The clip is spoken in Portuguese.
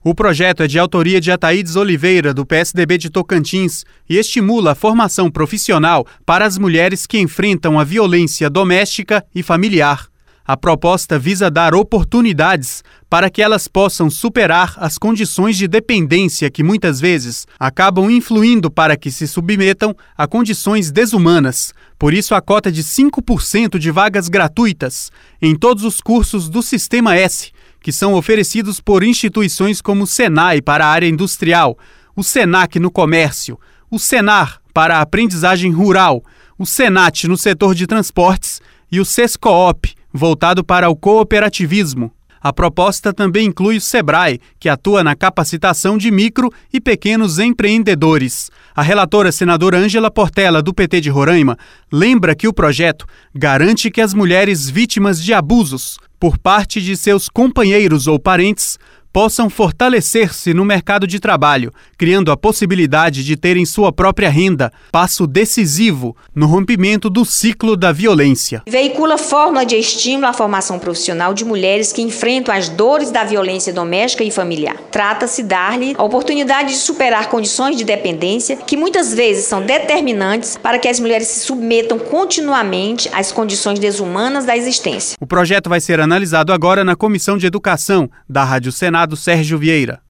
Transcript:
O projeto é de autoria de Ataídes Oliveira, do PSDB de Tocantins, e estimula a formação profissional para as mulheres que enfrentam a violência doméstica e familiar. A proposta visa dar oportunidades para que elas possam superar as condições de dependência que muitas vezes acabam influindo para que se submetam a condições desumanas. Por isso, a cota de 5% de vagas gratuitas em todos os cursos do Sistema S, que são oferecidos por instituições como o Senai para a área industrial, o Senac no comércio, o Senar para a aprendizagem rural, o Senat no setor de transportes e o Sescoop, voltado para o cooperativismo. A proposta também inclui o Sebrae, que atua na capacitação de micro e pequenos empreendedores. A relatora senadora Ângela Portela, do PT de Roraima, lembra que o projeto garante que as mulheres vítimas de abusos por parte de seus companheiros ou parentes possam fortalecer-se no mercado de trabalho, criando a possibilidade de terem sua própria renda, passo decisivo no rompimento do ciclo da violência. Veicula fórmula de estímulo à formação profissional de mulheres que enfrentam as dores da violência doméstica e familiar. Trata-se de dar-lhe a oportunidade de superar condições de dependência que muitas vezes são determinantes para que as mulheres se submetam continuamente às condições desumanas da existência. O projeto vai ser analisado agora na Comissão de Educação da Rádio Senado Sérgio Vieira.